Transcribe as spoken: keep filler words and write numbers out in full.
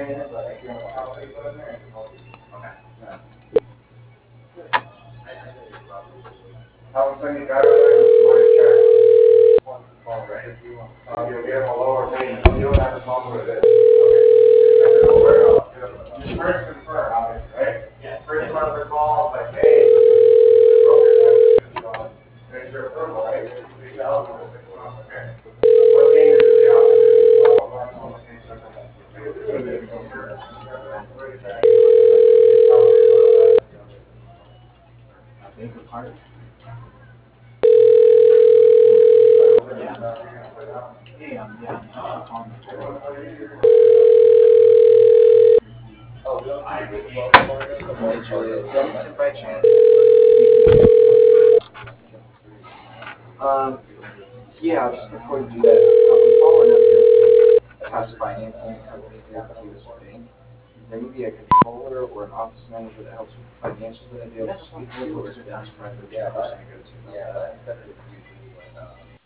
Tell them send you driver license, money check. Once the phone, right? Uh, you'll get them a lower fee, you don't have to tell them what it is. Okay. So we're, uh, just first confirm, obviously, right? Yeah. First part of the call, like, hey, broker license, so, there's your approval, right? Three thousand or six months, okay. What changes is the office? Well, that's all the things that are- Hey Julia, is Vincent by chance? Um, yeah, just before you do that, uh, I'm following up here with past financing company here at Key West Bank. Is there maybe a controller or an office manager that helps with financials that I'd be able to speak to, or is Vince kind of the person to go to? Yeah, that's, that's usually, uh,